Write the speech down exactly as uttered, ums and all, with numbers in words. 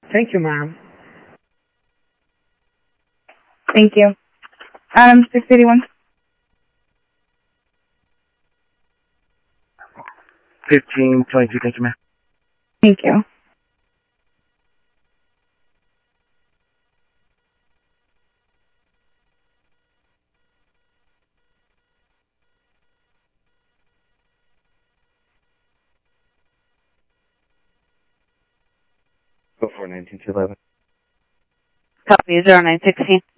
Thank you, ma'am. Thank you. Adam, six eighty-one. fifteen twenty-two, thank you, ma'am. Thank you. Go for nineteen to eleven. Copy, zero nine sixteen.